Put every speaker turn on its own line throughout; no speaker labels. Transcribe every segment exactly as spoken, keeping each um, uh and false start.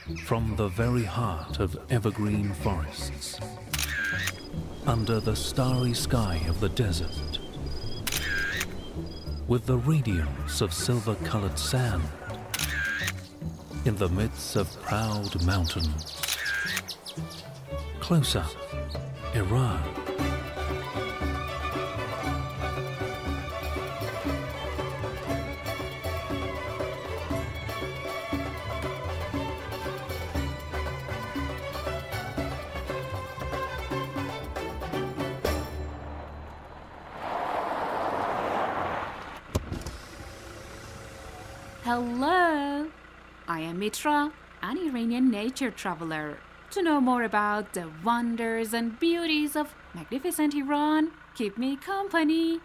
from the very heart of evergreen forests, under the starry sky of the desert, with the radiance of silver-colored sand, in the midst of proud mountains. Close up, Iran.
Hello, I am Mitra, an Iranian nature traveler. To know more about the wonders and beauties of magnificent Iran, keep me company.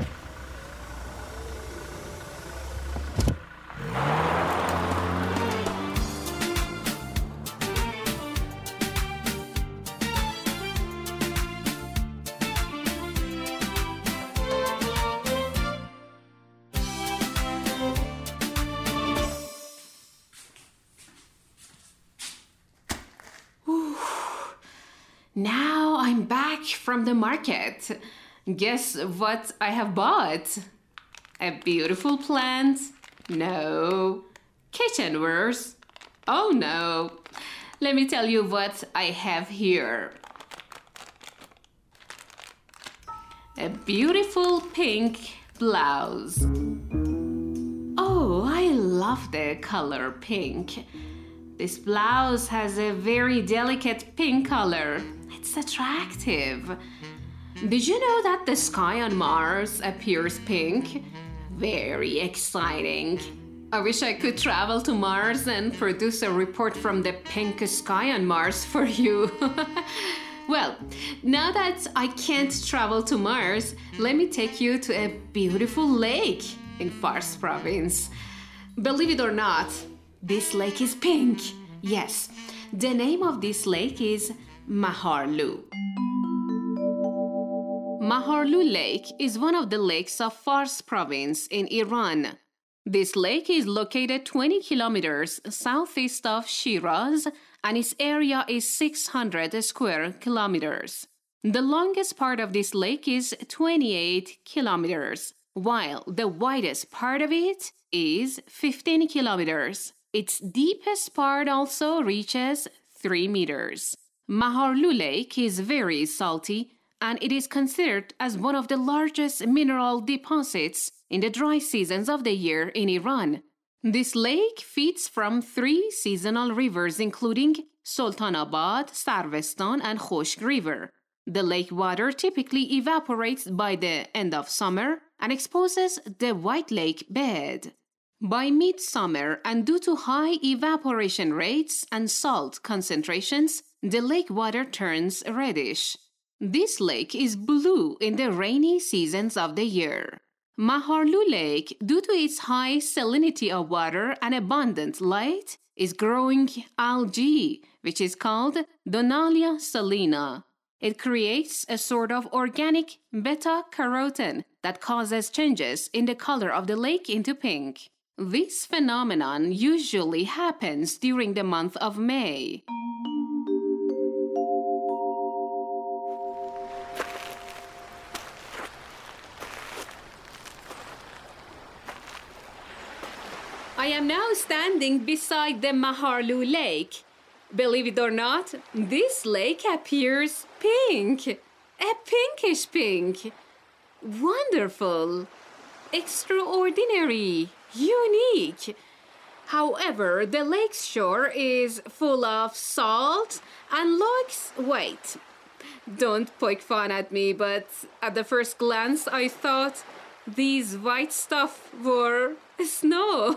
Now I'm back from the market. Guess what I have bought? A beautiful plant? No. Kitchenwares? Oh no. Let me tell you what I have here. A beautiful pink blouse. Oh, I love the color pink. This blouse has a very delicate pink color. It's attractive. Did you know that the sky on Mars appears pink? Very exciting. I wish I could travel to Mars and produce a report from the pink sky on Mars for you. Well, now that I can't travel to Mars, let me take you to a beautiful lake in Fars province. Believe it or not, this lake is pink. Yes, the name of this lake is Maharlu. Maharlu Lake is one of the lakes of Fars province in Iran. This lake is located twenty kilometers southeast of Shiraz, and its area is six hundred square kilometers. The longest part of this lake is twenty-eight kilometers, while the widest part of it is fifteen kilometers. Its deepest part also reaches three meters. Maharlu Lake is very salty, and it is considered as one of the largest mineral deposits in the dry seasons of the year in Iran. This lake feeds from three seasonal rivers, including Sultanabad, Sarvestan, and Khoshk River. The lake water typically evaporates by the end of summer and exposes the White Lake bed. By midsummer, and due to high evaporation rates and salt concentrations, the lake water turns reddish. This lake is blue in the rainy seasons of the year. Maharlu Lake, due to its high salinity of water and abundant light, is growing algae, which is called Donalia salina. It creates a sort of organic beta-carotene that causes changes in the color of the lake into pink. This phenomenon usually happens during the month of May. I am now standing beside the Maharlu Lake. Believe it or not, this lake appears pink. A pinkish pink. Wonderful. Extraordinary. Unique. However, the lake's shore is full of salt and looks... Wait. Don't poke fun at me, but at the first glance I thought these white stuff were snow.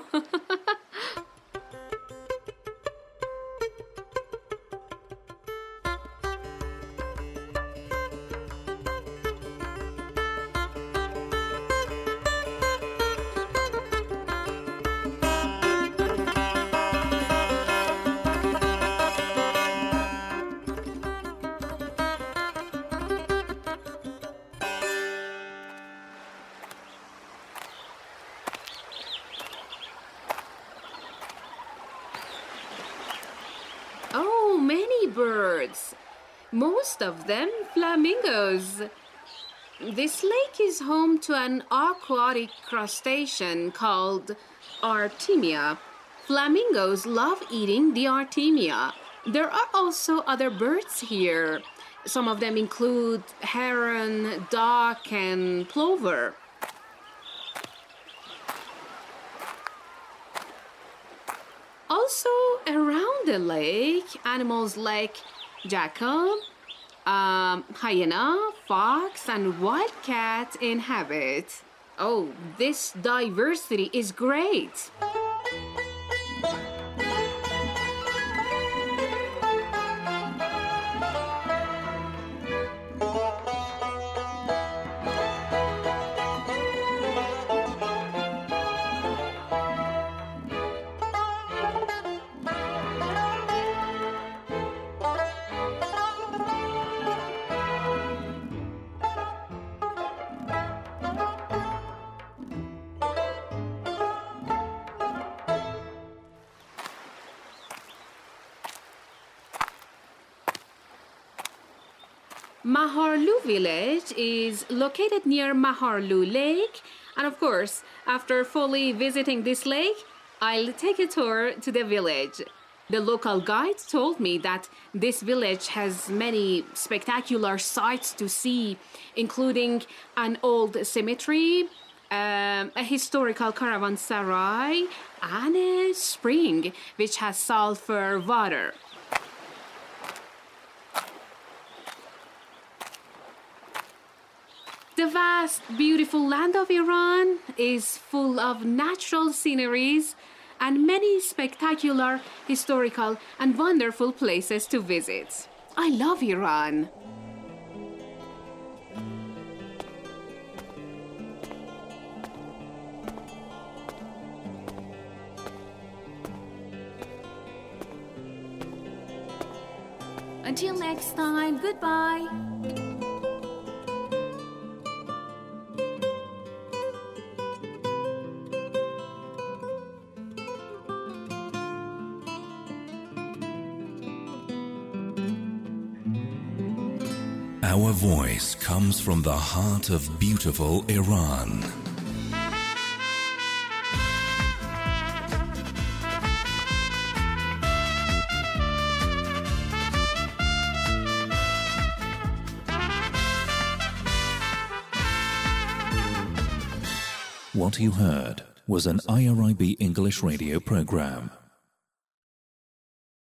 birds, most of them flamingos. This lake is home to an aquatic crustacean called Artemia. Flamingos love eating the Artemia. There are also other birds here. Some of them include heron, duck, and plover. Also, around the lake, animals like jackal, um, hyena, fox, and wildcat inhabit. Oh, this diversity is great. Maharlu village is located near Maharlu Lake, and of course, after fully visiting this lake, I'll take a tour to the village. The local guide told me that this village has many spectacular sights to see, including an old cemetery, um, a historical caravanserai, and a spring which has sulfur water. The vast, beautiful land of Iran is full of natural sceneries and many spectacular, historical, and wonderful places to visit. I love Iran. Until next time, goodbye.
Our voice comes from the heart of beautiful Iran. What you heard was an I R I B English radio program.